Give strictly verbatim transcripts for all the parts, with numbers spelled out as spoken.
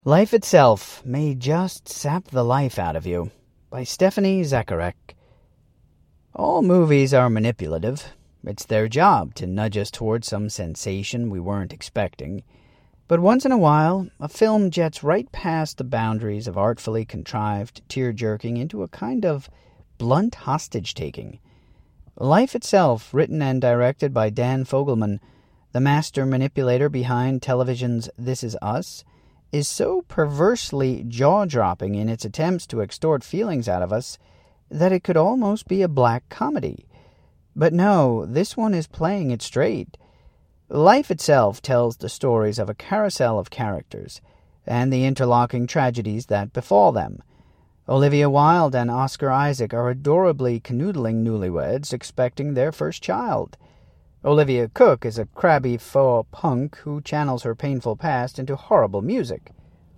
Life Itself May Just Sap the Life Out of You by Stephanie Zacharek. All movies are manipulative. It's their job to nudge us towards some sensation we weren't expecting. But once in a while, a film jets right past the boundaries of artfully contrived tear-jerking into a kind of blunt hostage-taking. Life Itself, written and directed by Dan Fogelman, the master manipulator behind television's This Is Us, is so perversely jaw-dropping in its attempts to extort feelings out of us that it could almost be a black comedy. But no, this one is playing it straight. Life Itself tells the stories of a carousel of characters and the interlocking tragedies that befall them. Olivia Wilde and Oscar Isaac are adorably canoodling newlyweds expecting their first child. Olivia Cooke is a crabby faux punk who channels her painful past into horrible music.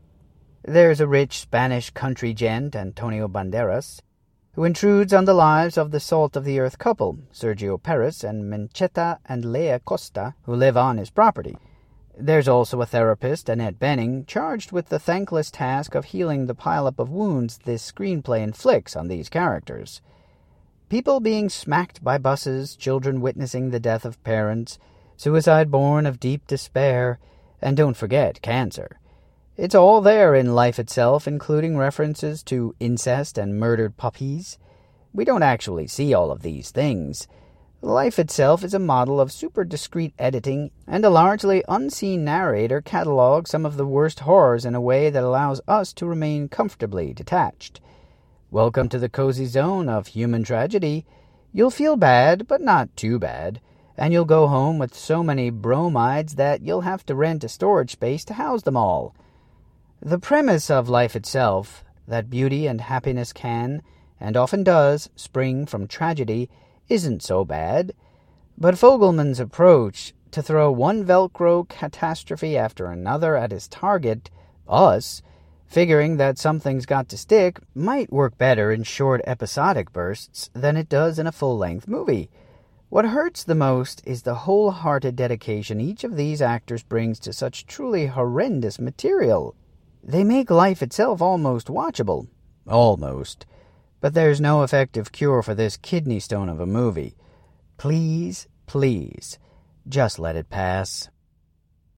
There's a rich Spanish country gent, Antonio Banderas, who intrudes on the lives of the salt-of-the-earth couple, Sergio Perez and Mencheta and Lea Costa, who live on his property. There's also a therapist, Annette Bening, charged with the thankless task of healing the pileup of wounds this screenplay inflicts on these characters. People being smacked by buses, children witnessing the death of parents, suicide born of deep despair, and don't forget, cancer. It's all there in Life Itself, including references to incest and murdered puppies. We don't actually see all of these things. Life Itself is a model of super discreet editing, and a largely unseen narrator catalogues some of the worst horrors in a way that allows us to remain comfortably detached. Welcome to the cozy zone of human tragedy. You'll feel bad, but not too bad, and you'll go home with so many bromides that you'll have to rent a storage space to house them all. The premise of Life Itself, that beauty and happiness can, and often does, spring from tragedy, isn't so bad. But Fogelman's approach to throw one Velcro catastrophe after another at his target, us, figuring that something's got to stick, might work better in short episodic bursts than it does in a full-length movie. What hurts the most is the wholehearted dedication each of these actors brings to such truly horrendous material. They make Life Itself almost watchable. Almost. But there's no effective cure for this kidney stone of a movie. Please, please, just let it pass.